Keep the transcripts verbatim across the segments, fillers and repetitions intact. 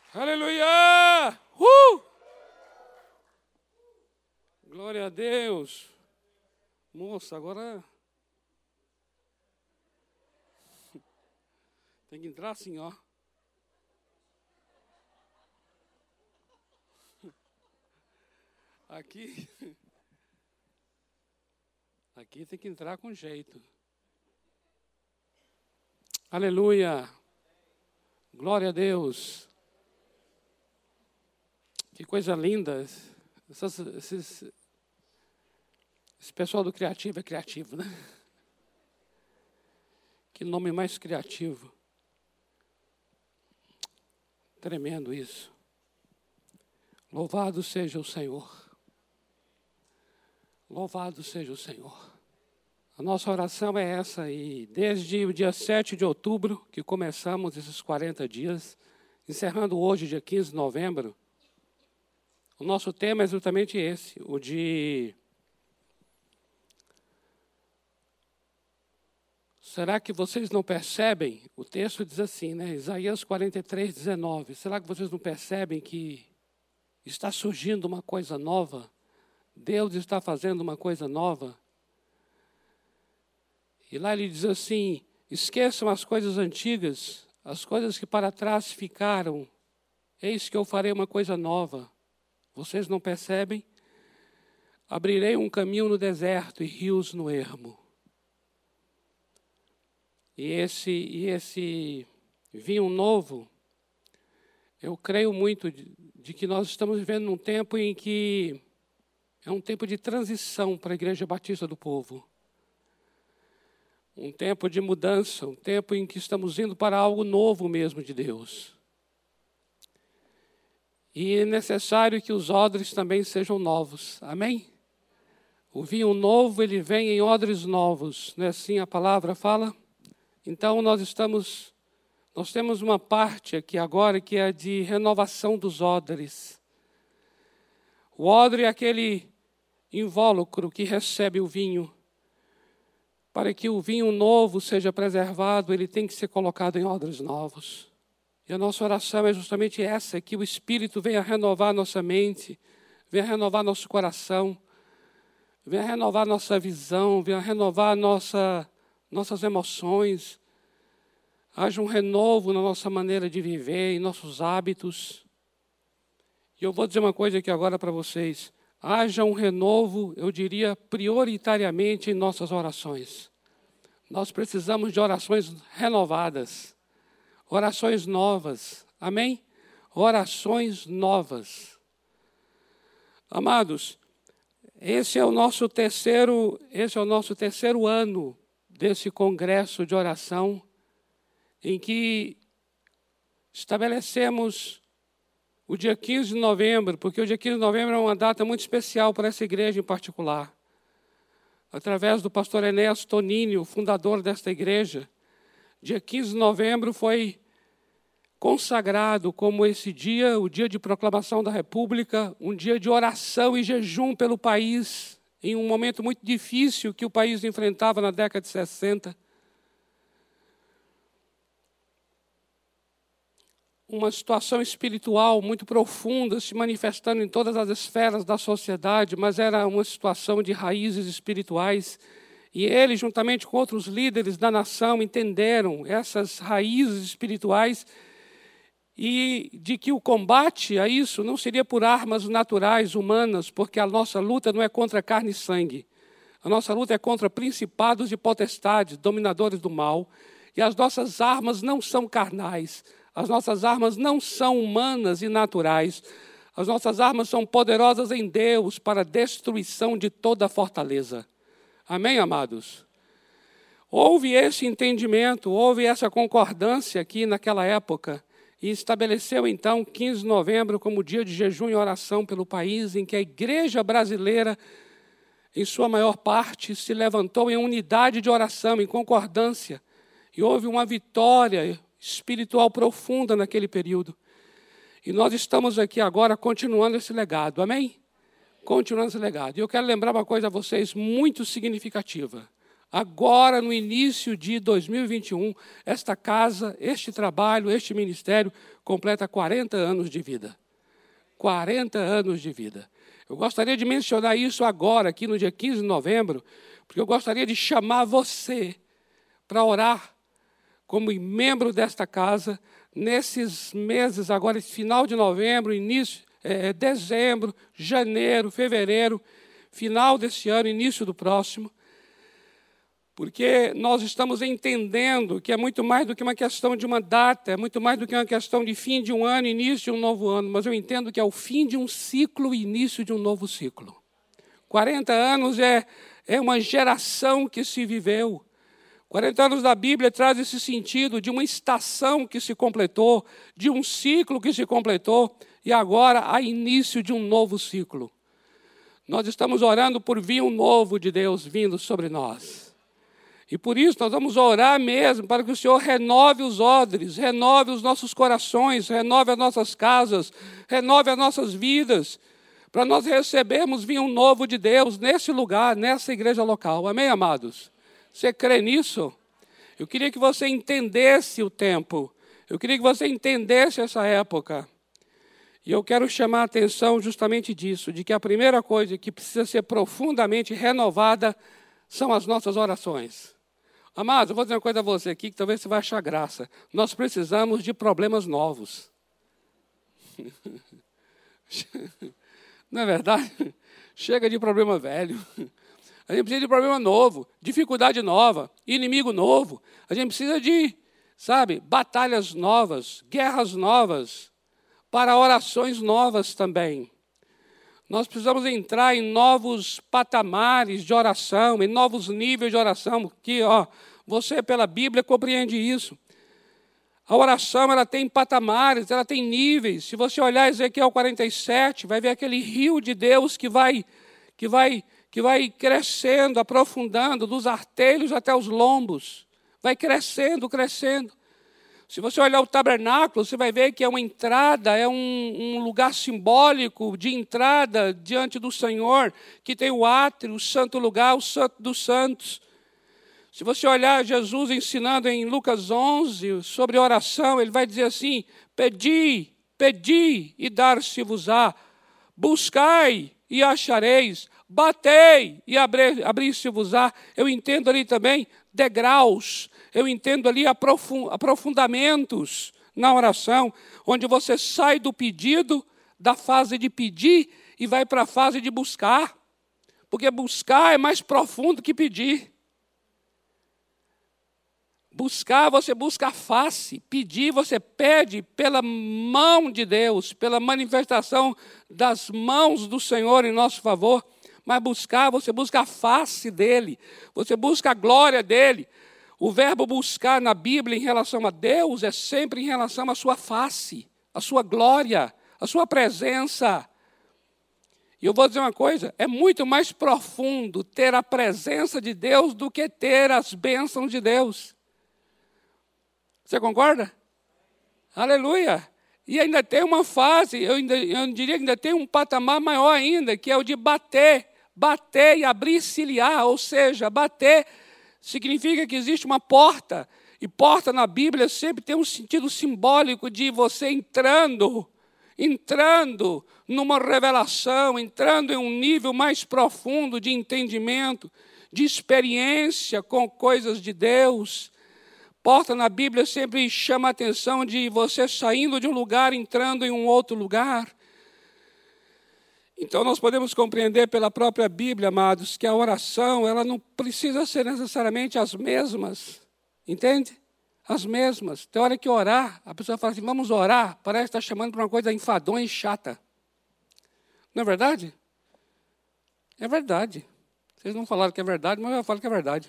Aleluia! Uh! Glória a Deus. Moça, agora tem que entrar assim, ó. Aqui. Aqui tem que entrar com jeito. Aleluia. Glória a Deus. Que coisa linda. Essas, esses, esse pessoal do criativo é criativo, né? Que nome mais criativo. Tremendo isso. Louvado seja o Senhor. Louvado seja o Senhor. A nossa oração é essa, e desde o dia sete de outubro, que começamos esses quarenta dias, encerrando hoje, dia quinze de novembro, o nosso tema é exatamente esse, o de... Será que vocês não percebem? O texto diz assim, né? Isaías quarenta e três, dezenove. Será que vocês não percebem que está surgindo uma coisa nova? Deus está fazendo uma coisa nova? E lá ele diz assim, esqueçam as coisas antigas, as coisas que para trás ficaram. Eis que eu farei uma coisa nova. Vocês não percebem? Abrirei um caminho no deserto e rios no ermo. E esse, e esse vinho novo, eu creio muito de, de que nós estamos vivendo num tempo em que é um tempo de transição para a Igreja Batista do Povo. Um tempo de mudança, um tempo em que estamos indo para algo novo mesmo de Deus. E é necessário que os odres também sejam novos. Amém? O vinho novo, ele vem em odres novos. Não é assim a palavra fala? Então nós estamos, nós temos uma parte aqui agora que é de renovação dos odres. O odre é aquele invólucro que recebe o vinho. Para que o vinho novo seja preservado, ele tem que ser colocado em odres novos. E a nossa oração é justamente essa, que o Espírito venha renovar nossa mente, venha renovar nosso coração, venha renovar nossa visão, venha renovar nossa, nossas emoções. Haja um renovo na nossa maneira de viver, em nossos hábitos. E eu vou dizer uma coisa aqui agora para vocês. Haja um renovo, eu diria, prioritariamente em nossas orações. Nós precisamos de orações renovadas, orações novas, amém? Orações novas. Amados, esse é o nosso terceiro, esse é o nosso terceiro ano desse congresso de oração, em que estabelecemos o dia quinze de novembro, porque o dia quinze de novembro é uma data muito especial para essa igreja em particular. Através do pastor Enéas Tonini, o fundador desta igreja, dia quinze de novembro foi consagrado como esse dia, o dia de proclamação da República, um dia de oração e jejum pelo país, em um momento muito difícil que o país enfrentava na década de sessenta. Uma situação espiritual muito profunda se manifestando em todas as esferas da sociedade, mas era uma situação de raízes espirituais. E ele, juntamente com outros líderes da nação, entenderam essas raízes espirituais e de que o combate a isso não seria por armas naturais, humanas, porque a nossa luta não é contra carne e sangue. A nossa luta é contra principados e potestades, dominadores do mal. E as nossas armas não são carnais. As nossas armas não são humanas e naturais. As nossas armas são poderosas em Deus para a destruição de toda a fortaleza. Amém, amados? Houve esse entendimento, houve essa concordância aqui naquela época e estabeleceu então quinze de novembro como dia de jejum e oração pelo país, em que a igreja brasileira, em sua maior parte, se levantou em unidade de oração, em concordância, e houve uma vitória espiritual profunda naquele período. E nós estamos aqui agora continuando esse legado, amém? Continuando esse legado. E eu quero lembrar uma coisa a vocês muito significativa. Agora, no início de dois mil e vinte e um, esta casa, este trabalho, este ministério completa quarenta anos de vida. quarenta anos de vida. Eu gostaria de mencionar isso agora, aqui no dia quinze de novembro, porque eu gostaria de chamar você para orar como membro desta casa, nesses meses, agora, final de novembro, início, é, dezembro, janeiro, fevereiro, final desse ano, início do próximo, porque nós estamos entendendo que é muito mais do que uma questão de uma data, é muito mais do que uma questão de fim de um ano, início de um novo ano, mas eu entendo que é o fim de um ciclo e início de um novo ciclo. quarenta anos é, é uma geração que se viveu. quarenta anos da Bíblia traz esse sentido de uma estação que se completou, de um ciclo que se completou, e agora há início de um novo ciclo. Nós estamos orando por vir um novo de Deus vindo sobre nós. E por isso nós vamos orar mesmo para que o Senhor renove os odres, renove os nossos corações, renove as nossas casas, renove as nossas vidas, para nós recebermos vir um novo de Deus nesse lugar, nessa igreja local. Amém, amados? Você crê nisso? Eu queria que você entendesse o tempo. Eu queria que você entendesse essa época. E eu quero chamar a atenção justamente disso, de que a primeira coisa que precisa ser profundamente renovada são as nossas orações. Amados, eu vou dizer uma coisa a você aqui que talvez você vai achar graça. Nós precisamos de problemas novos. Não é verdade? Chega de problema velho. A gente precisa de problema novo, dificuldade nova, inimigo novo. A gente precisa de, sabe, batalhas novas, guerras novas, para orações novas também. Nós precisamos entrar em novos patamares de oração, em novos níveis de oração, que, ó, você pela Bíblia compreende isso. A oração, ela tem patamares, ela tem níveis. Se você olhar Ezequiel quarenta e sete, vai ver aquele rio de Deus que vai, que vai, que vai crescendo, aprofundando, dos artelhos até os lombos. Vai crescendo, crescendo. Se você olhar o tabernáculo, você vai ver que é uma entrada, é um, um lugar simbólico de entrada diante do Senhor, que tem o átrio, o santo lugar, o santo dos santos. Se você olhar Jesus ensinando em Lucas onze sobre oração, ele vai dizer assim: pedi, pedi e dar-se-vos-á, buscai e achareis, batei e abrir-se-vos-á. Eu entendo ali também degraus, eu entendo ali aprofundamentos na oração, onde você sai do pedido, da fase de pedir, e vai para a fase de buscar. Porque buscar é mais profundo que pedir. Buscar, você busca a face. Pedir, você pede pela mão de Deus, pela manifestação das mãos do Senhor em nosso favor. Mas buscar, você busca a face dele, você busca a glória dele. O verbo buscar na Bíblia em relação a Deus é sempre em relação à sua face, à sua glória, à sua presença. E eu vou dizer uma coisa, é muito mais profundo ter a presença de Deus do que ter as bênçãos de Deus. Você concorda? Aleluia! E ainda tem uma fase, eu, ainda, eu diria que ainda tem um patamar maior ainda, que é o de bater, bater e abrir-se-lhe-á, ou seja, bater significa que existe uma porta, e porta na Bíblia sempre tem um sentido simbólico de você entrando, entrando numa revelação, entrando em um nível mais profundo de entendimento, de experiência com coisas de Deus. Porta na Bíblia sempre chama a atenção de você saindo de um lugar, entrando em um outro lugar. Então, nós podemos compreender pela própria Bíblia, amados, que a oração ela não precisa ser necessariamente as mesmas. Entende? As mesmas. Tem hora que orar, a pessoa fala assim, vamos orar, parece que está chamando para uma coisa enfadonha e chata. Não é verdade? É verdade. Vocês não falaram que é verdade, mas eu falo que é verdade.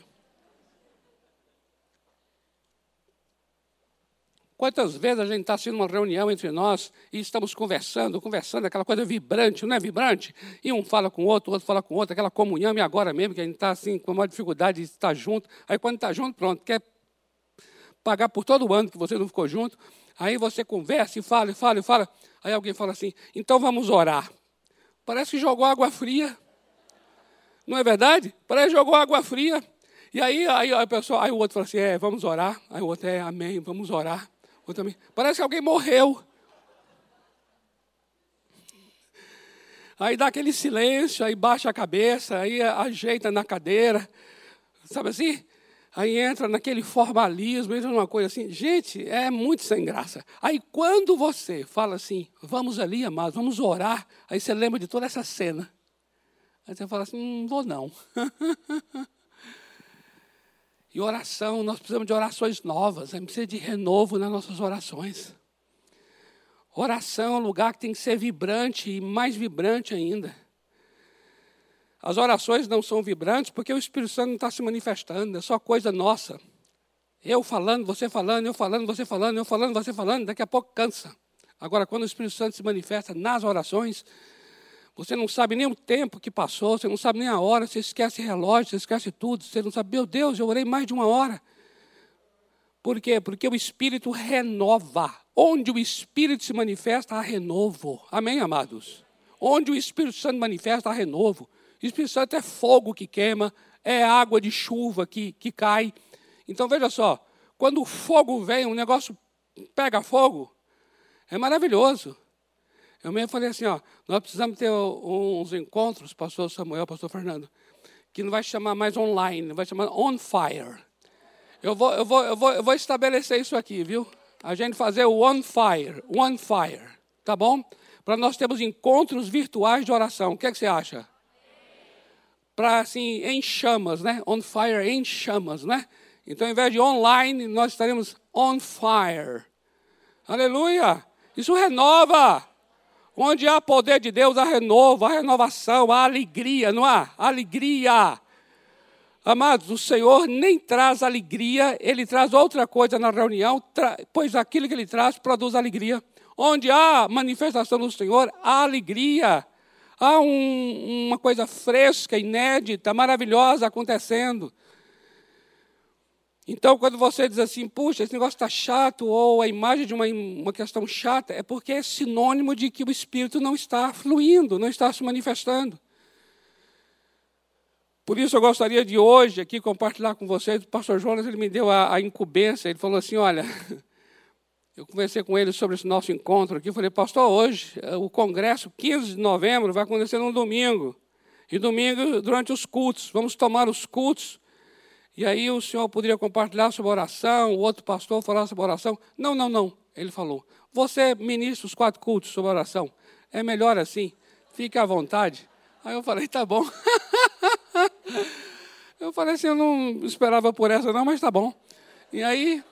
Quantas vezes a gente está assim numa reunião entre nós e estamos conversando, conversando, aquela coisa vibrante, não é vibrante? E um fala com o outro, o outro fala com o outro, aquela comunhão, e agora mesmo que a gente está assim com uma dificuldade de estar junto. Aí quando está junto, pronto, quer pagar por todo o ano que você não ficou junto. Aí você conversa e fala, e fala, e fala. Aí alguém fala assim, então vamos orar. Parece que jogou água fria. Não é verdade? Parece que jogou água fria. E aí, aí, a pessoa, aí o outro fala assim, é, vamos orar. Aí o outro, é, amém, vamos orar. O outro, amém. Parece que alguém morreu. Aí dá aquele silêncio, aí baixa a cabeça, aí ajeita na cadeira, sabe assim? Aí entra naquele formalismo, entra numa coisa assim. Gente, é muito sem graça. Aí quando você fala assim, vamos ali, amados, vamos orar, aí você lembra de toda essa cena. Aí você fala assim, não vou não. E oração, nós precisamos de orações novas, a gente precisa de renovo nas nossas orações. Oração é um lugar que tem que ser vibrante e mais vibrante ainda. As orações não são vibrantes porque o Espírito Santo não está se manifestando, é só coisa nossa. Eu falando, você falando, eu falando, você falando, eu falando, você falando, daqui a pouco cansa. Agora, quando o Espírito Santo se manifesta nas orações, você não sabe nem o tempo que passou, você não sabe nem a hora, você esquece relógio, você esquece tudo, você não sabe, meu Deus, eu orei mais de uma hora. Por quê? Porque o Espírito renova. Onde o Espírito se manifesta, há renovo. Amém, amados? Onde o Espírito Santo manifesta, há renovo. O Espírito Santo é fogo que queima, é água de chuva que, que cai. Então, veja só, quando o fogo vem, o negócio pega fogo, é maravilhoso. Eu mesmo falei assim, ó, nós precisamos ter uns encontros, pastor Samuel, pastor Fernando, que não vai chamar mais online, vai chamar on fire. Eu vou, eu vou, eu vou, eu vou estabelecer isso aqui, viu? A gente fazer o on fire, one fire, tá bom? Para nós termos encontros virtuais de oração. O que é que você acha? Para, assim, em chamas, né? On fire, em chamas, né? Então, ao invés de online, nós estaremos on fire. Aleluia! Isso renova. Onde há poder de Deus, há renovo, há renovação, há alegria, não há? Alegria. Amados, o Senhor nem traz alegria, Ele traz outra coisa na reunião, tra... pois aquilo que Ele traz produz alegria. Onde há manifestação do Senhor, há alegria. Há um, uma coisa fresca, inédita, maravilhosa acontecendo. Então, quando você diz assim, puxa, esse negócio está chato, ou a imagem de uma, uma questão chata, é porque é sinônimo de que o Espírito não está fluindo, não está se manifestando. Por isso eu gostaria de hoje aqui compartilhar com vocês, o pastor Jonas, ele me deu a, a incumbência, ele falou assim, olha, eu conversei com ele sobre esse nosso encontro aqui, eu falei, pastor, hoje, o congresso, quinze de novembro, vai acontecer num domingo, e domingo durante os cultos, vamos tomar os cultos, e aí o senhor poderia compartilhar sobre oração, o outro pastor falar sobre oração. Não, não, não, ele falou, você ministra os quatro cultos sobre oração, é melhor assim, fique à vontade. Aí eu falei, tá bom. Eu falei assim, eu não esperava por essa não, mas tá bom. E aí,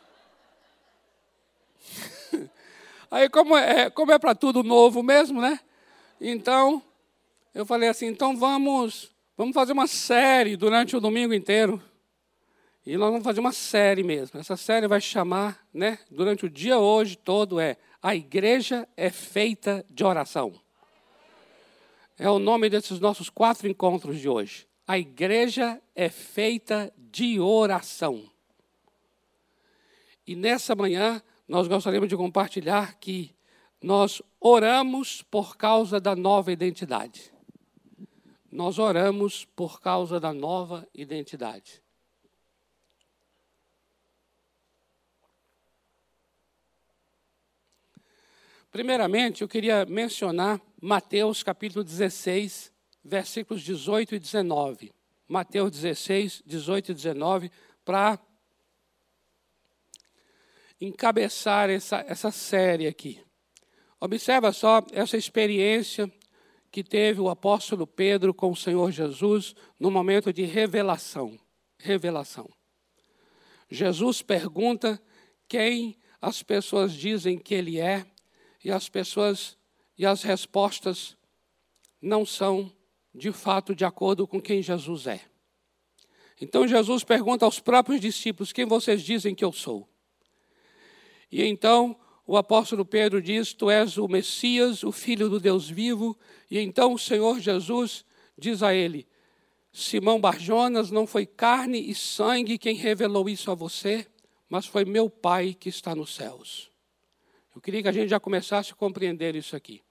aí como é, como é para tudo novo mesmo, né? Então, eu falei assim, então vamos, vamos fazer uma série durante o domingo inteiro. E nós vamos fazer uma série mesmo. Essa série vai chamar, né, durante o dia hoje todo, é A Igreja é Feita de Oração. É o nome desses nossos quatro encontros de hoje. A igreja é feita de oração. E nessa manhã, nós gostaríamos de compartilhar que nós oramos por causa da nova identidade. Nós oramos por causa da nova identidade. Primeiramente, eu queria mencionar Mateus capítulo dezesseis, versículos dezoito e dezenove. Mateus dezesseis, dezoito e dezenove, para encabeçar essa, essa série aqui. Observa só essa experiência que teve o apóstolo Pedro com o Senhor Jesus no momento de revelação. Revelação. Jesus pergunta quem as pessoas dizem que ele é, e as pessoas e as respostas não são, de fato, de acordo com quem Jesus é. Então Jesus pergunta aos próprios discípulos, quem vocês dizem que eu sou? E então o apóstolo Pedro diz, tu és o Messias, o Filho do Deus vivo. E então o Senhor Jesus diz a ele, Simão Barjonas, não foi carne e sangue quem revelou isso a você, mas foi meu Pai que está nos céus. Eu queria que a gente já começasse a compreender isso aqui.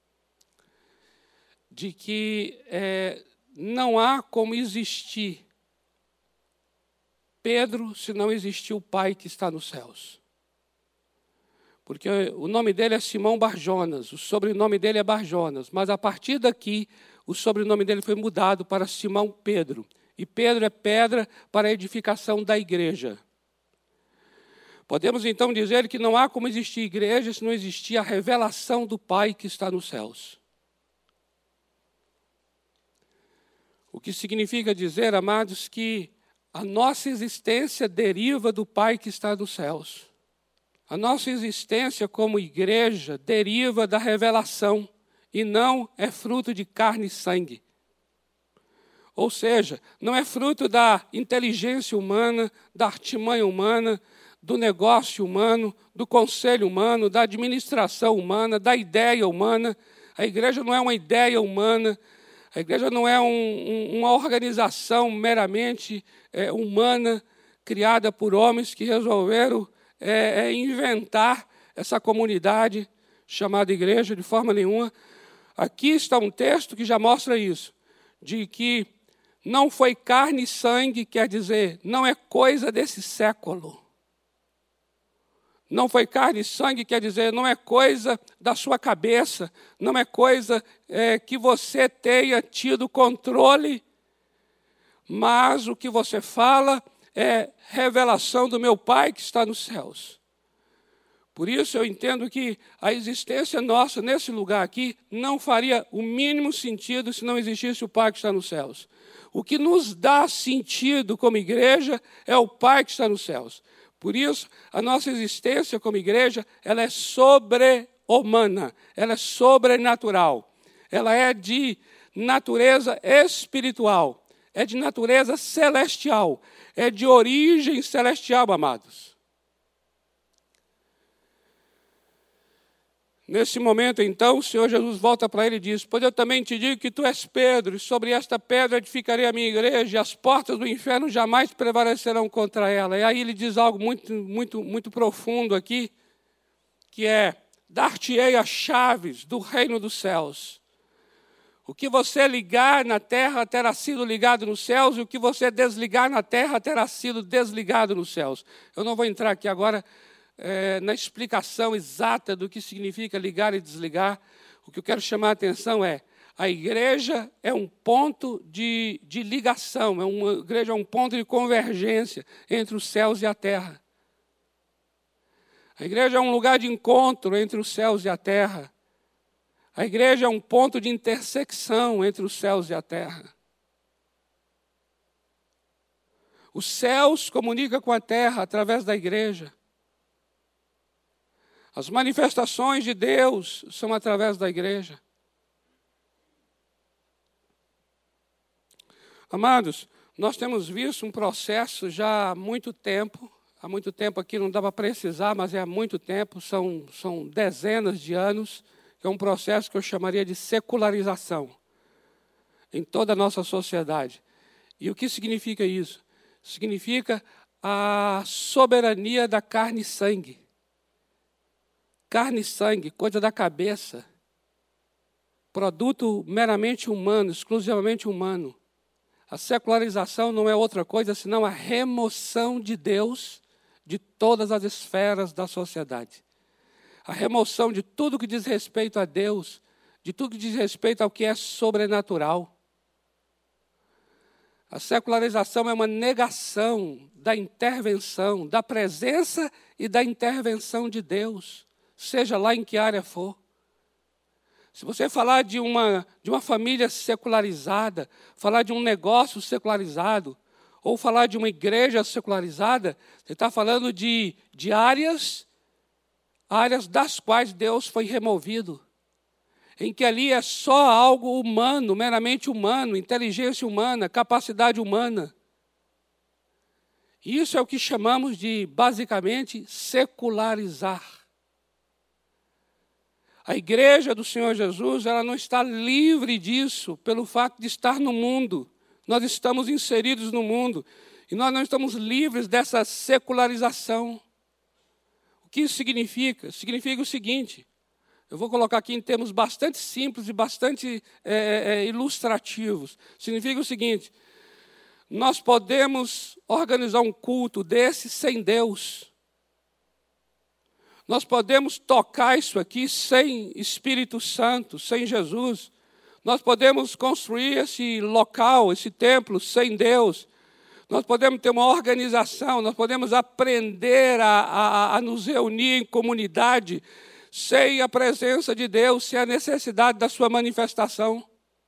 De que é, não há como existir Pedro se não existir o Pai que está nos céus? Porque o nome dele é Simão Barjonas, o sobrenome dele é Barjonas, mas a partir daqui o sobrenome dele foi mudado para Simão Pedro. E Pedro é pedra para a edificação da igreja. Podemos então dizer que não há como existir igreja se não existir a revelação do Pai que está nos céus. O que significa dizer, amados, que a nossa existência deriva do Pai que está nos céus. A nossa existência como igreja deriva da revelação e não é fruto de carne e sangue. Ou seja, não é fruto da inteligência humana, da artimanha humana, do negócio humano, do conselho humano, da administração humana, da ideia humana. A igreja não é uma ideia humana, a igreja não é um, um, uma organização meramente é, humana, criada por homens que resolveram é, é, inventar essa comunidade chamada igreja de forma nenhuma. Aqui está um texto que já mostra isso, de que não foi carne e sangue, quer dizer, não é coisa desse século. Não foi carne e sangue, quer dizer, não é coisa da sua cabeça, não é coisa é, que você tenha tido controle, mas o que você fala é revelação do meu Pai que está nos céus. Por isso eu entendo que a existência nossa nesse lugar aqui não faria o mínimo sentido se não existisse o Pai que está nos céus. O que nos dá sentido como igreja é o Pai que está nos céus. Por isso, a nossa existência como igreja, ela é sobre-humana, ela é sobrenatural, ela é de natureza espiritual, é de natureza celestial, é de origem celestial, amados. Nesse momento, então, o Senhor Jesus volta para ele e diz: pois eu também te digo que tu és Pedro, e sobre esta pedra edificarei a minha igreja, e as portas do inferno jamais prevalecerão contra ela. E aí ele diz algo muito, muito, muito profundo aqui, que é: dar-te-ei as chaves do reino dos céus. O que você ligar na terra terá sido ligado nos céus, e o que você desligar na terra terá sido desligado nos céus. Eu não vou entrar aqui agora É, na explicação exata do que significa ligar e desligar. O que eu quero chamar a atenção é: a igreja é um ponto de, de ligação, é uma, a igreja é um ponto de convergência entre os céus e a terra. A igreja é um lugar de encontro entre os céus e a terra. A igreja é um ponto de intersecção entre os céus e a terra. Os céus comunicam com a terra através da igreja. As manifestações de Deus são através da igreja. Amados, nós temos visto um processo já há muito tempo, há muito tempo aqui não dá para precisar, mas é há muito tempo, são, são dezenas de anos, que é um processo que eu chamaria de secularização em toda a nossa sociedade. E o que significa isso? Significa a soberania da carne e sangue. Carne e sangue, coisa da cabeça, produto meramente humano, exclusivamente humano. A secularização não é outra coisa senão a remoção de Deus de todas as esferas da sociedade. A remoção de tudo que diz respeito a Deus, de tudo que diz respeito ao que é sobrenatural. A secularização é uma negação da intervenção, da presença e da intervenção de Deus, seja lá em que área for. Se você falar de uma, de uma família secularizada, falar de um negócio secularizado, ou falar de uma igreja secularizada, você está falando de, de áreas, áreas das quais Deus foi removido, em que ali é só algo humano, meramente humano, inteligência humana, capacidade humana. Isso é o que chamamos de, basicamente, secularizar. A igreja do Senhor Jesus, ela não está livre disso pelo fato de estar no mundo. Nós estamos inseridos no mundo e nós não estamos livres dessa secularização. O que isso significa? Significa o seguinte: eu vou colocar aqui em termos bastante simples e bastante é, é, ilustrativos. Significa o seguinte: nós podemos organizar um culto desse sem Deus. Nós podemos tocar isso aqui sem Espírito Santo, sem Jesus. Nós podemos construir esse local, esse templo, sem Deus. Nós podemos ter uma organização, nós podemos aprender a, a, a nos reunir em comunidade sem a presença de Deus, sem a necessidade da sua manifestação.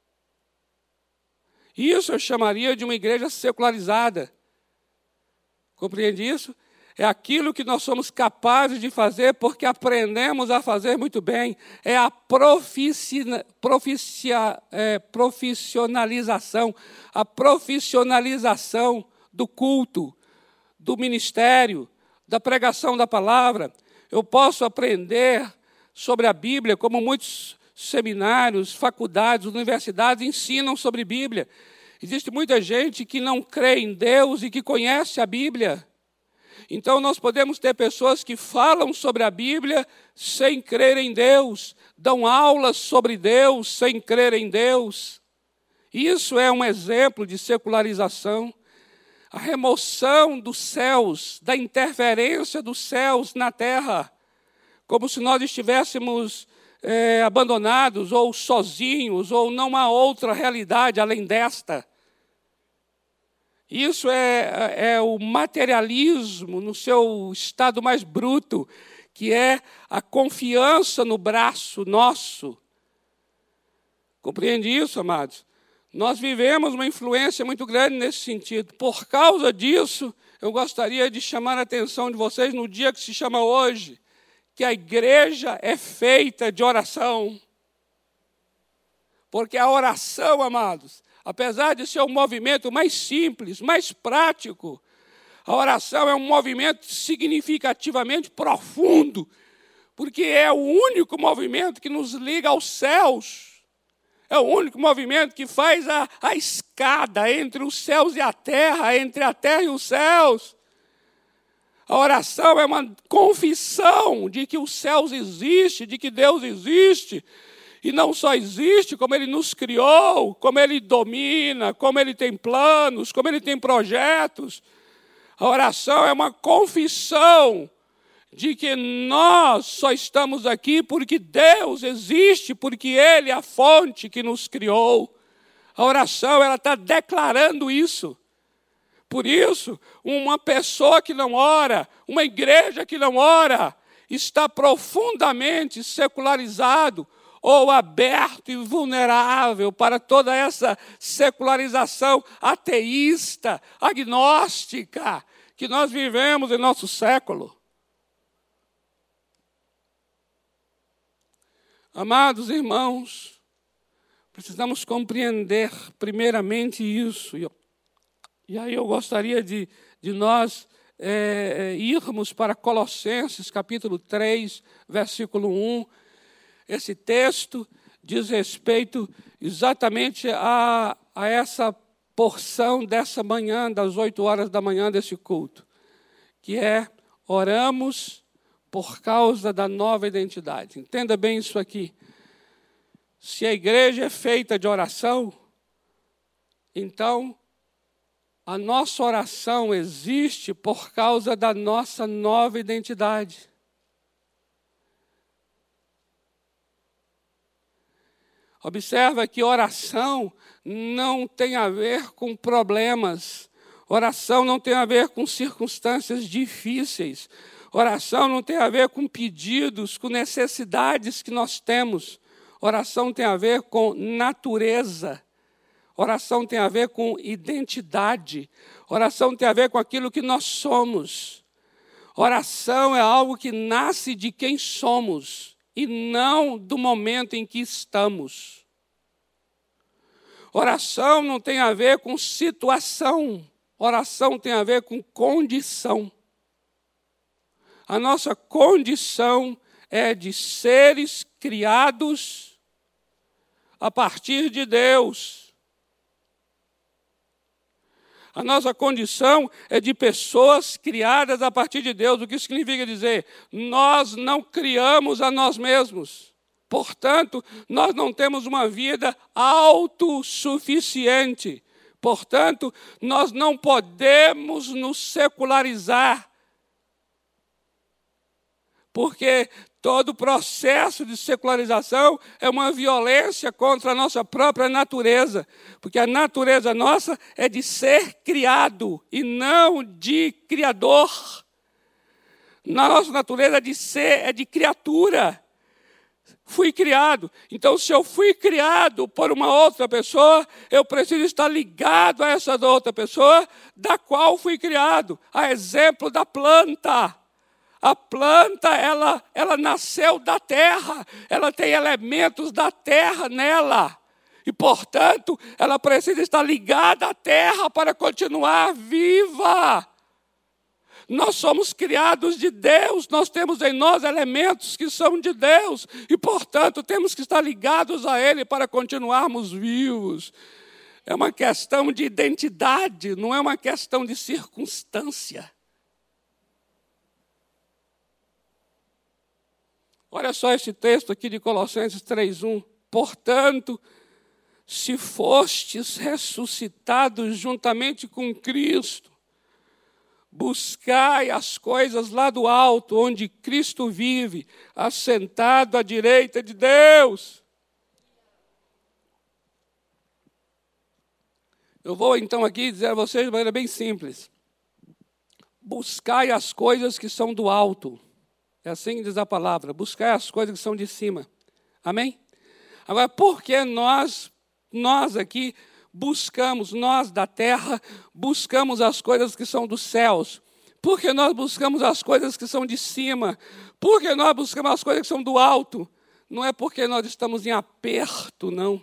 Isso eu chamaria de uma igreja secularizada. Compreende isso? É aquilo que nós somos capazes de fazer porque aprendemos a fazer muito bem. É a proficia, proficia, é, profissionalização, a profissionalização do culto, do ministério, da pregação da palavra. Eu posso aprender sobre a Bíblia, como muitos seminários, faculdades, universidades ensinam sobre Bíblia. Existe muita gente que não crê em Deus e que conhece a Bíblia. Então, nós podemos ter pessoas que falam sobre a Bíblia sem crer em Deus, dão aulas sobre Deus sem crer em Deus. Isso é um exemplo de secularização. A remoção dos céus, da interferência dos céus na terra, como se nós estivéssemos é, abandonados, ou sozinhos, ou não há outra realidade além desta. Isso é, é o materialismo no seu estado mais bruto, que é a confiança no braço nosso. Compreende isso, amados? Nós vivemos uma influência muito grande nesse sentido. Por causa disso, eu gostaria de chamar a atenção de vocês no dia que se chama hoje, que a igreja é feita de oração. Porque a oração, amados, apesar de ser um movimento mais simples, mais prático, a oração é um movimento significativamente profundo, porque é o único movimento que nos liga aos céus. É o único movimento que faz a, a escada entre os céus e a terra, entre a terra e os céus. A oração é uma confissão de que os céus existem, de que Deus existe. E não só existe, como Ele nos criou, como Ele domina, como Ele tem planos, como Ele tem projetos. A oração é uma confissão de que nós só estamos aqui porque Deus existe, porque Ele é a fonte que nos criou. A oração, ela está declarando isso. Por isso, uma pessoa que não ora, uma igreja que não ora, está profundamente secularizado, ou aberto e vulnerável para toda essa secularização ateísta, agnóstica, que nós vivemos em nosso século. Amados irmãos, precisamos compreender primeiramente isso. E aí eu gostaria de, de nós é, irmos para Colossenses, capítulo três, versículo um. Esse texto diz respeito exatamente a, a essa porção dessa manhã, das oito horas da manhã desse culto, que é, oramos por causa da nova identidade. Entenda bem isso aqui. Se a igreja é feita de oração, então a nossa oração existe por causa da nossa nova identidade. Observa que oração não tem a ver com problemas. Oração não tem a ver com circunstâncias difíceis. Oração não tem a ver com pedidos, com necessidades que nós temos. Oração tem a ver com natureza. Oração tem a ver com identidade. Oração tem a ver com aquilo que nós somos. Oração é algo que nasce de quem somos e não do momento em que estamos. Oração não tem a ver com situação. Oração tem a ver com condição. A nossa condição é de seres criados a partir de Deus. A nossa condição é de pessoas criadas a partir de Deus. O que significa dizer? Nós não criamos a nós mesmos. Portanto, nós não temos uma vida autossuficiente. Portanto, nós não podemos nos secularizar, porque todo processo de secularização é uma violência contra a nossa própria natureza, porque a natureza nossa é de ser criado e não de criador. Na nossa natureza é de ser, é de criatura. Fui criado. Então, se eu fui criado por uma outra pessoa, eu preciso estar ligado a essa outra pessoa da qual fui criado. A exemplo da planta. A planta, ela, ela nasceu da terra. Ela tem elementos da terra nela. E, portanto, ela precisa estar ligada à terra para continuar viva. Nós somos criados de Deus, nós temos em nós elementos que são de Deus e, portanto, temos que estar ligados a Ele para continuarmos vivos. É uma questão de identidade, não é uma questão de circunstância. Olha só esse texto aqui de Colossenses três, um. Portanto, se fostes ressuscitados juntamente com Cristo, buscai as coisas lá do alto, onde Cristo vive, assentado à direita de Deus. Eu vou então aqui dizer a vocês de maneira bem simples. Buscai as coisas que são do alto. É assim que diz a palavra. Buscai as coisas que são de cima. Amém? Agora, por que nós, nós aqui, buscamos, nós da terra, buscamos as coisas que são dos céus? Porque nós buscamos as coisas que são de cima? Porque nós buscamos as coisas que são do alto? Não é porque nós estamos em aperto, não.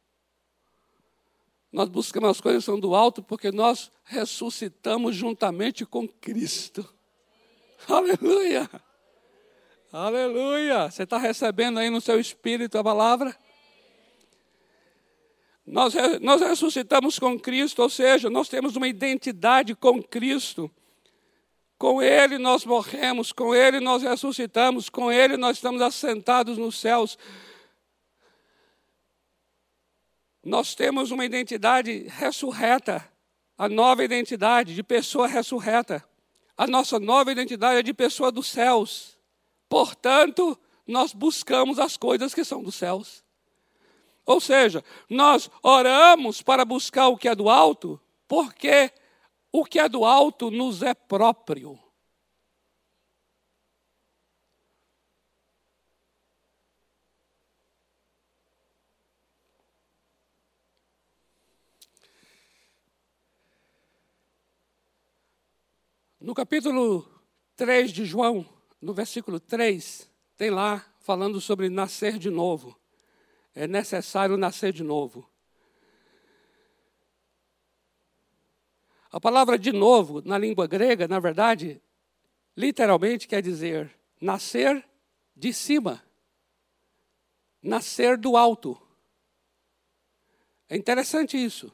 Nós buscamos as coisas que são do alto porque nós ressuscitamos juntamente com Cristo. Aleluia! Aleluia! Você está recebendo aí no seu espírito a palavra? Nós, nós ressuscitamos com Cristo, ou seja, nós temos uma identidade com Cristo. Com Ele nós morremos, com Ele nós ressuscitamos, com Ele nós estamos assentados nos céus. Nós temos uma identidade ressurreta, a nova identidade de pessoa ressurreta. A nossa nova identidade é de pessoa dos céus. Portanto, nós buscamos as coisas que são dos céus. Ou seja, nós oramos para buscar o que é do alto, porque o que é do alto nos é próprio. No capítulo três de João, no versículo três, tem lá falando sobre nascer de novo. É necessário nascer de novo. A palavra de novo, na língua grega, na verdade, literalmente quer dizer nascer de cima. Nascer do alto. É interessante isso.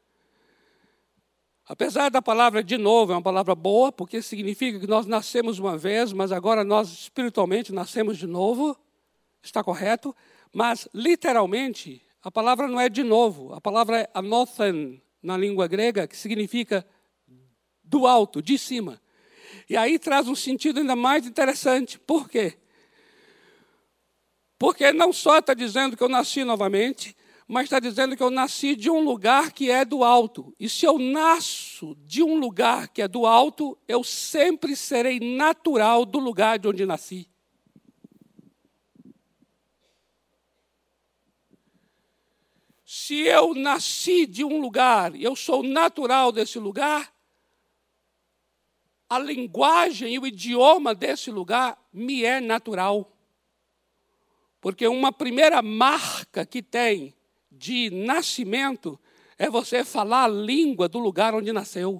Apesar da palavra de novo, é uma palavra boa, porque significa que nós nascemos uma vez, mas agora nós espiritualmente nascemos de novo. Está correto? Mas, literalmente, a palavra não é de novo. A palavra é anothen, na língua grega, que significa do alto, de cima. E aí traz um sentido ainda mais interessante. Por quê? Porque não só está dizendo que eu nasci novamente, mas está dizendo que eu nasci de um lugar que é do alto. E se eu nasço de um lugar que é do alto, eu sempre serei natural do lugar de onde nasci. Se eu nasci de um lugar e eu sou natural desse lugar, a linguagem e o idioma desse lugar me é natural. Porque uma primeira marca que tem de nascimento é você falar a língua do lugar onde nasceu.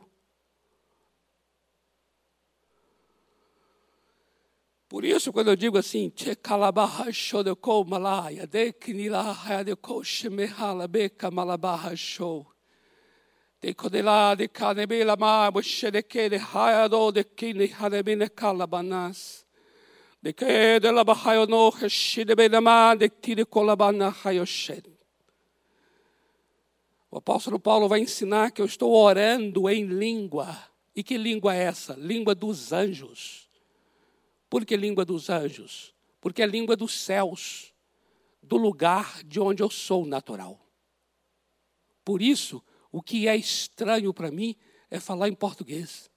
Por isso, quando eu digo assim, O apóstolo Paulo vai ensinar que eu estou orando em língua. E que língua é essa? Língua dos anjos. Por que língua dos anjos? Porque é língua dos céus, do lugar de onde eu sou natural. Por isso, o que é estranho para mim é falar em português.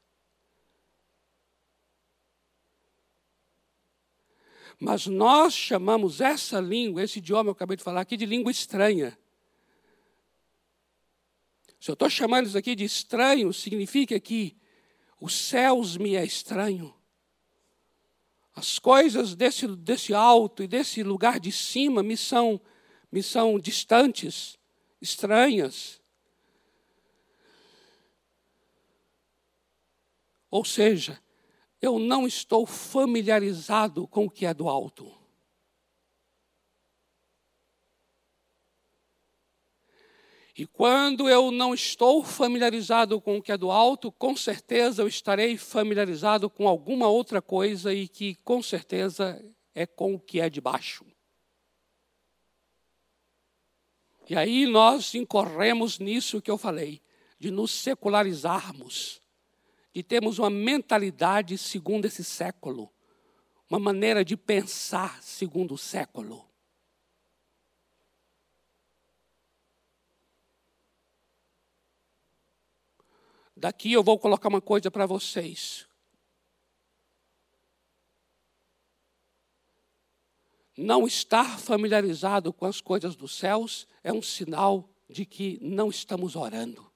Mas nós chamamos essa língua, esse idioma que eu acabei de falar aqui, de língua estranha. Se eu estou chamando isso aqui de estranho, significa que os céus me é estranho. As coisas desse, desse alto e desse lugar de cima me são, me são distantes, estranhas. Ou seja, eu não estou familiarizado com o que é do alto. E quando eu não estou familiarizado com o que é do alto, com certeza eu estarei familiarizado com alguma outra coisa e que com certeza é com o que é de baixo. E aí nós incorremos nisso que eu falei, de nos secularizarmos, de termos uma mentalidade segundo esse século, uma maneira de pensar segundo o século. Daqui eu vou colocar uma coisa para vocês. Não estar familiarizado com as coisas dos céus é um sinal de que não estamos orando.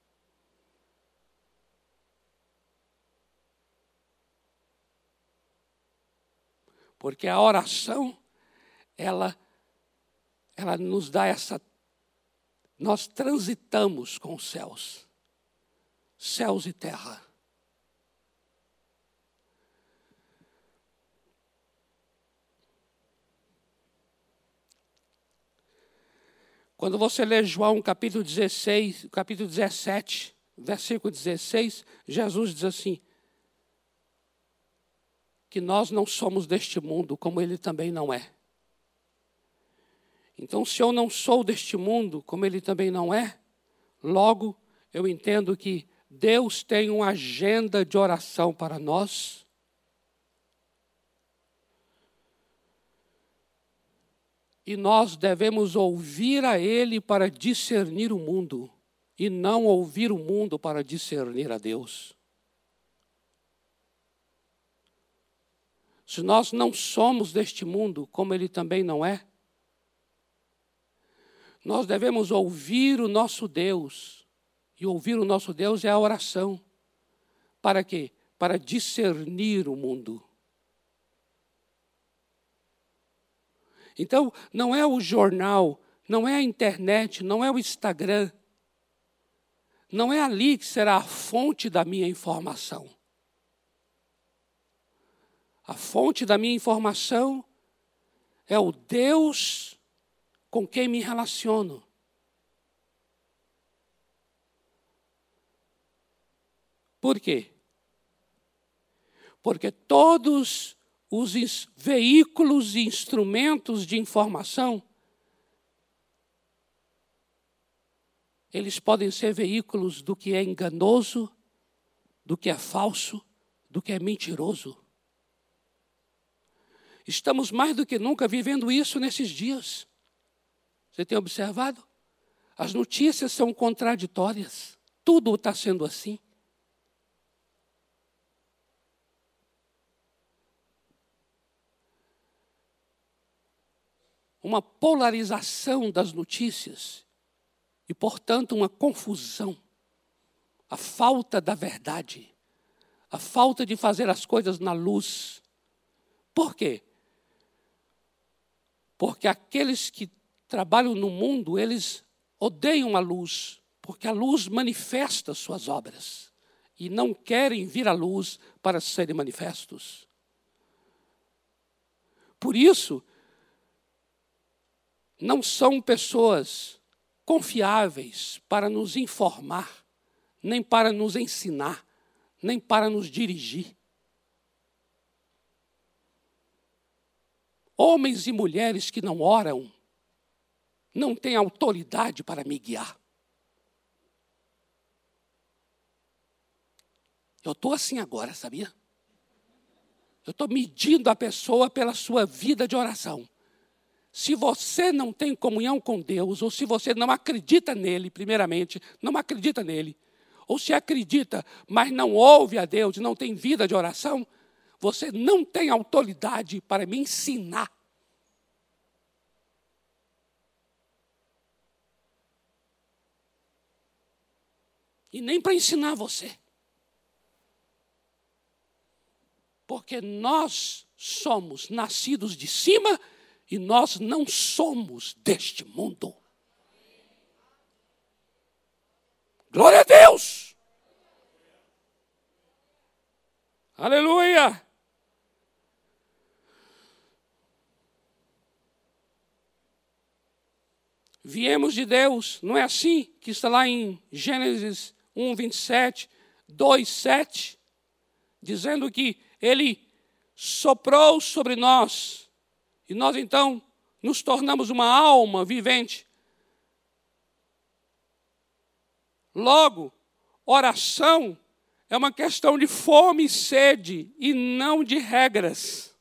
Porque a oração, ela, ela nos dá essa... Nós transitamos com os céus. Céus e terra. Quando você lê João capítulo dezesseis, capítulo dezessete, versículo dezesseis, Jesus diz assim, que nós não somos deste mundo, como ele também não é. Então, se eu não sou deste mundo, como ele também não é, logo eu entendo que Deus tem uma agenda de oração para nós. E nós devemos ouvir a Ele para discernir o mundo, e não ouvir o mundo para discernir a Deus. Se nós não somos deste mundo, como Ele também não é, nós devemos ouvir o nosso Deus. E ouvir o nosso Deus é a oração. Para quê? Para discernir o mundo. Então, não é o jornal, não é a internet, não é o Instagram. Não é ali que será a fonte da minha informação. A fonte da minha informação é o Deus com quem me relaciono. Por quê? Porque todos os veículos e instrumentos de informação, eles podem ser veículos do que é enganoso, do que é falso, do que é mentiroso. Estamos mais do que nunca vivendo isso nesses dias. Você tem observado? As notícias são contraditórias. Tudo está sendo assim. Uma polarização das notícias e, portanto, uma confusão. A falta da verdade. A falta de fazer as coisas na luz. Por quê? Porque aqueles que trabalham no mundo, eles odeiam a luz, porque a luz manifesta suas obras e não querem vir à luz para serem manifestos. Por isso, não são pessoas confiáveis para nos informar, nem para nos ensinar, nem para nos dirigir. Homens e mulheres que não oram, não têm autoridade para me guiar. Eu estou assim agora, sabia? Eu estou medindo a pessoa pela sua vida de oração. Se você não tem comunhão com Deus, ou se você não acredita nele, primeiramente, não acredita nele, ou se acredita, mas não ouve a Deus, não tem vida de oração, você não tem autoridade para me ensinar. E nem para ensinar você. Porque nós somos nascidos de cima e nós não somos deste mundo. Glória a Deus! Aleluia! Viemos de Deus, não é assim que está lá em Gênesis um, vinte e sete, dois, sete, dizendo que Ele soprou sobre nós, e nós então nos tornamos uma alma vivente. Logo, oração é uma questão de fome e sede, e não de regras.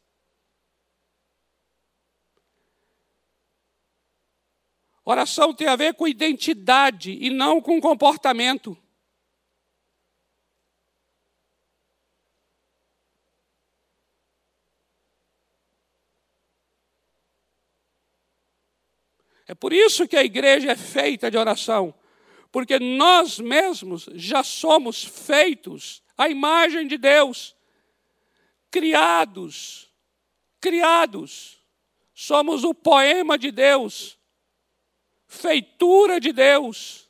Oração tem a ver com identidade e não com comportamento. É por isso que a igreja é feita de oração, porque nós mesmos já somos feitos à imagem de Deus, criados, criados, somos o poema de Deus, feitura de Deus.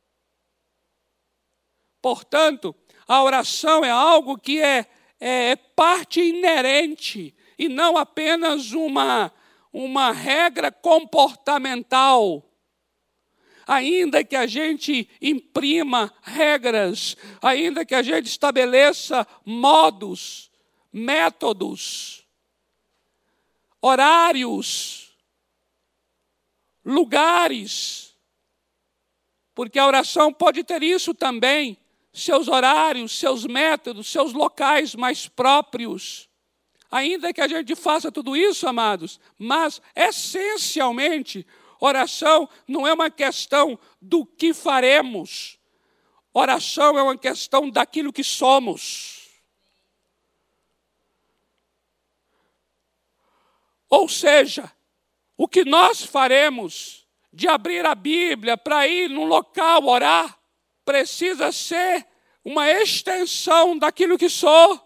Portanto, a oração é algo que é, é, é parte inerente e não apenas uma, uma regra comportamental. Ainda que a gente imprima regras, ainda que a gente estabeleça modos, métodos, horários, lugares, porque a oração pode ter isso também, seus horários, seus métodos, seus locais mais próprios. Ainda que a gente faça tudo isso, amados, mas essencialmente, oração não é uma questão do que faremos. Oração é uma questão daquilo que somos. Ou seja, o que nós faremos de abrir a Bíblia para ir num local orar, precisa ser uma extensão daquilo que sou.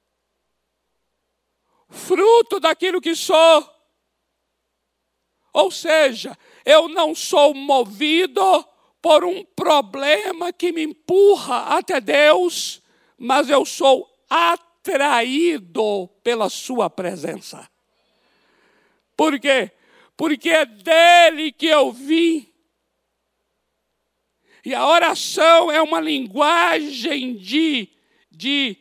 Fruto daquilo que sou. Ou seja, eu não sou movido por um problema que me empurra até Deus, mas eu sou atraído pela sua presença. Por quê? Porque é dele que eu vim. E a oração é uma linguagem de, de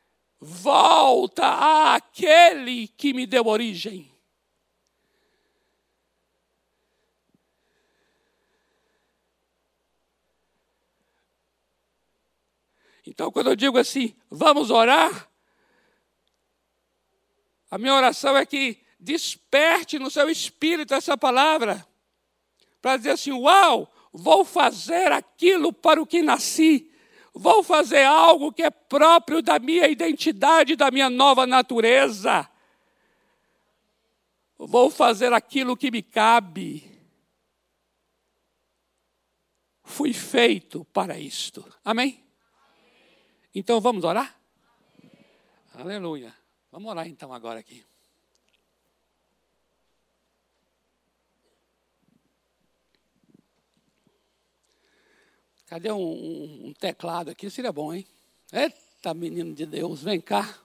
volta àquele que me deu origem. Então, quando eu digo assim, vamos orar, a minha oração é que desperte no seu espírito essa palavra, para dizer assim, uau, vou fazer aquilo para o que nasci, vou fazer algo que é próprio da minha identidade, da minha nova natureza, vou fazer aquilo que me cabe, fui feito para isto, amém? Então vamos orar? Aleluia, vamos orar então agora aqui. Cadê um, um, um teclado aqui? Seria bom, hein? Eita, menino de Deus, vem cá.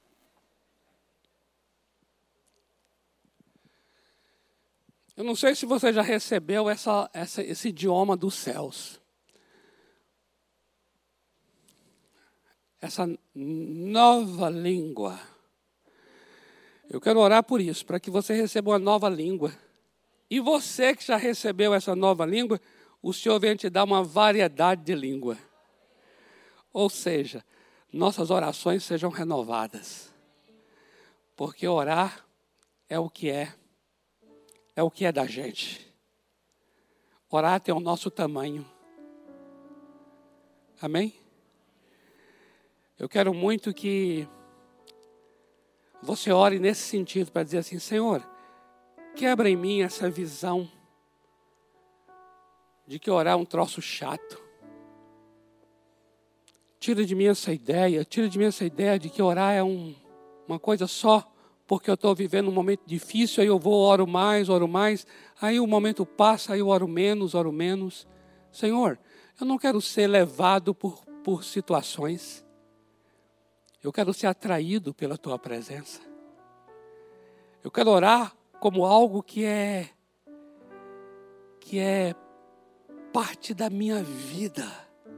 Eu não sei se você já recebeu essa, essa, esse idioma dos céus. Essa nova língua. Eu quero orar por isso, para que você receba uma nova língua. E você que já recebeu essa nova língua, o Senhor vem te dar uma variedade de língua. Ou seja, nossas orações sejam renovadas. Porque orar é o que é, é o que é da gente. Orar tem o nosso tamanho. Amém? Eu quero muito que você ore nesse sentido, para dizer assim: Senhor, quebra em mim essa visão de que orar é um troço chato. Tira de mim essa ideia, tira de mim essa ideia de que orar é um, uma coisa só, porque eu estou vivendo um momento difícil, aí eu vou, oro mais, oro mais, aí o momento passa, aí eu oro menos, oro menos. Senhor, eu não quero ser levado por, por situações. Eu quero ser atraído pela Tua presença. Eu quero orar como algo que é, que é parte da minha vida.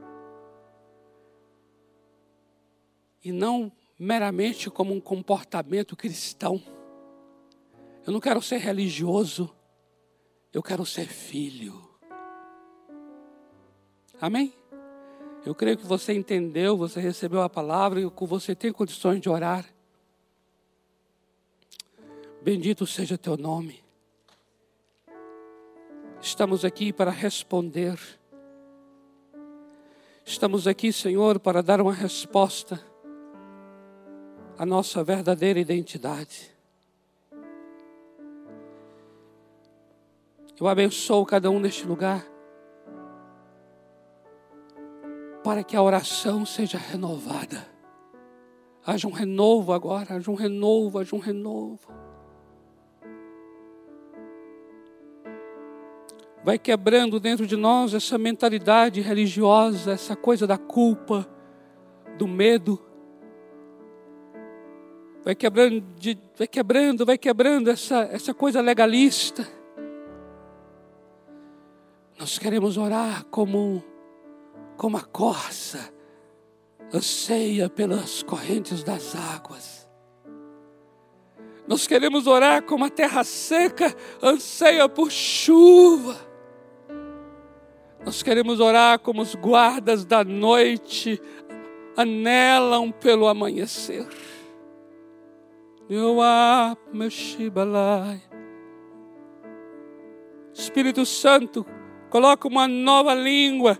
E não meramente como um comportamento cristão. Eu não quero ser religioso. Eu quero ser filho. Amém? Eu creio que você entendeu, você recebeu a palavra e que você tem condições de orar. Bendito seja teu nome. Estamos aqui para responder. Estamos aqui, Senhor, para dar uma resposta à nossa verdadeira identidade. Eu abençoo cada um neste lugar, para que a oração seja renovada. Haja um renovo agora, haja um renovo, haja um renovo. Vai quebrando dentro de nós essa mentalidade religiosa, essa coisa da culpa, do medo. Vai quebrando, de, vai quebrando, vai quebrando essa, essa coisa legalista. Nós queremos orar como, como a corça anseia pelas correntes das águas. Nós queremos orar como a terra seca anseia por chuva. Nós queremos orar como os guardas da noite anelam pelo amanhecer. Espírito Santo, coloca uma nova língua,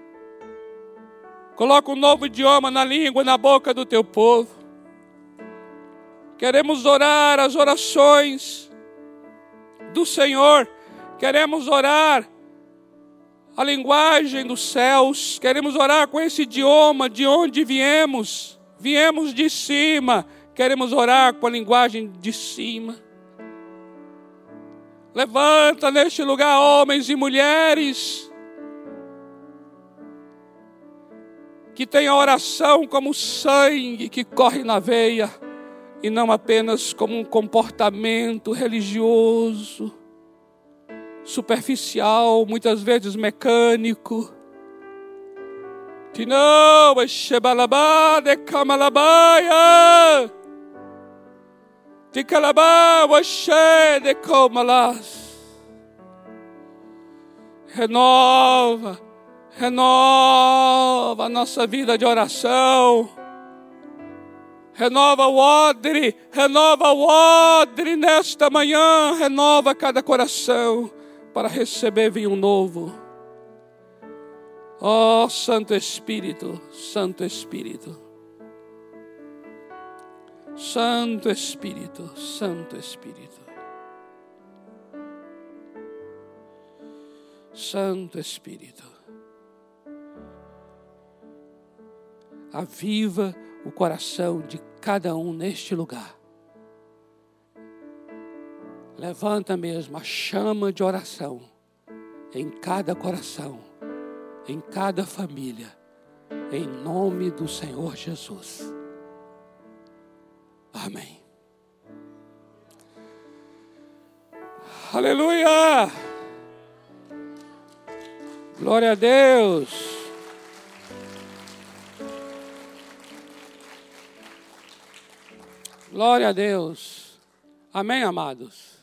coloca um novo idioma na língua, na boca do teu povo. Queremos orar as orações do Senhor, queremos orar a linguagem dos céus, queremos orar com esse idioma de onde viemos, viemos de cima, queremos orar com a linguagem de cima. Levanta neste lugar homens e mulheres que têm a oração como sangue que corre na veia e não apenas como um comportamento religioso, superficial, muitas vezes mecânico. Tinão, Shebalabá, de Kamalabaia, de Calabá, Washe, de Komalas. Renova, renova a nossa vida de oração. Renova o odre, renova o odre nesta manhã, renova cada coração para receber vinho novo. Ó oh, Santo Espírito, Santo Espírito, Santo Espírito, Santo Espírito, Santo Espírito, aviva o coração de cada um neste lugar. Levanta mesmo a chama de oração em cada coração, em cada família, em nome do Senhor Jesus. Amém. Aleluia! Glória a Deus! Glória a Deus. Amém, amados?